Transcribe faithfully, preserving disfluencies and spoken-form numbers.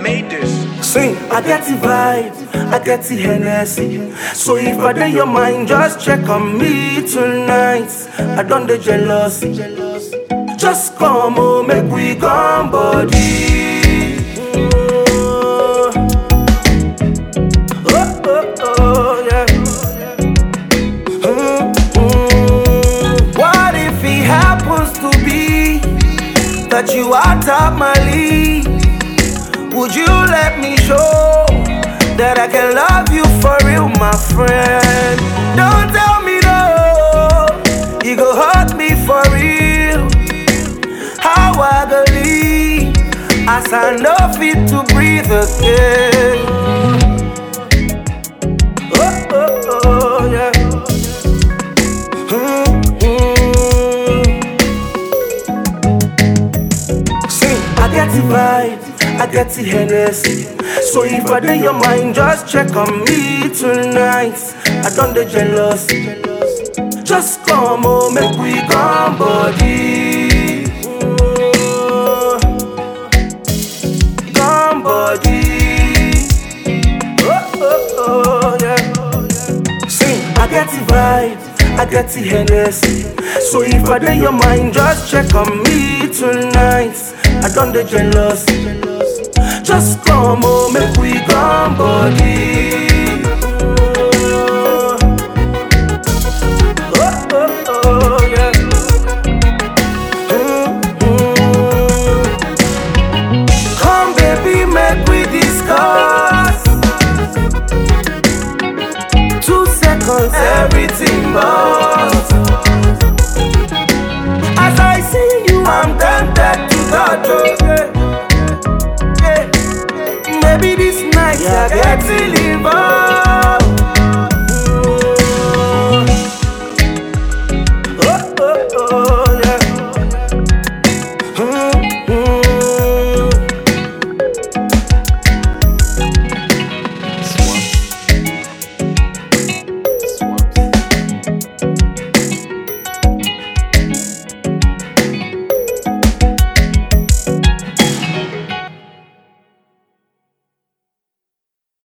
made this. Sing, I get the vibe, I get the Hennessy. So if I dey your mind, just check on me tonight. I done the jealousy. Just come on, make we come body. Oh, oh, oh, yeah. Mm, mm. What if it happens to be that you are top my league? Would you let me show that I can love you for real, my friend? Don't tell me no, you go hurt me for real. How I believe, as I know fit to breathe again. Oh, oh, oh, yeah. Mm-hmm. Sing, I get the vibe, I get the Hennessy. So if I dey your mind, just check on me tonight. I done the jealousy. Just come on, make we come body. Come body. Oh, oh, oh, yeah. Sing, I get the vibe, I get the Hennessy. So if I dey your mind, just check on me tonight. I done the jealousy. Just come on, make we come body. Oh, oh, oh, yeah. Mm-hmm. Come baby, make we discuss. Two seconds, everything but. As I see you, I'm tempted to touch you. Maybe this night I get to live on.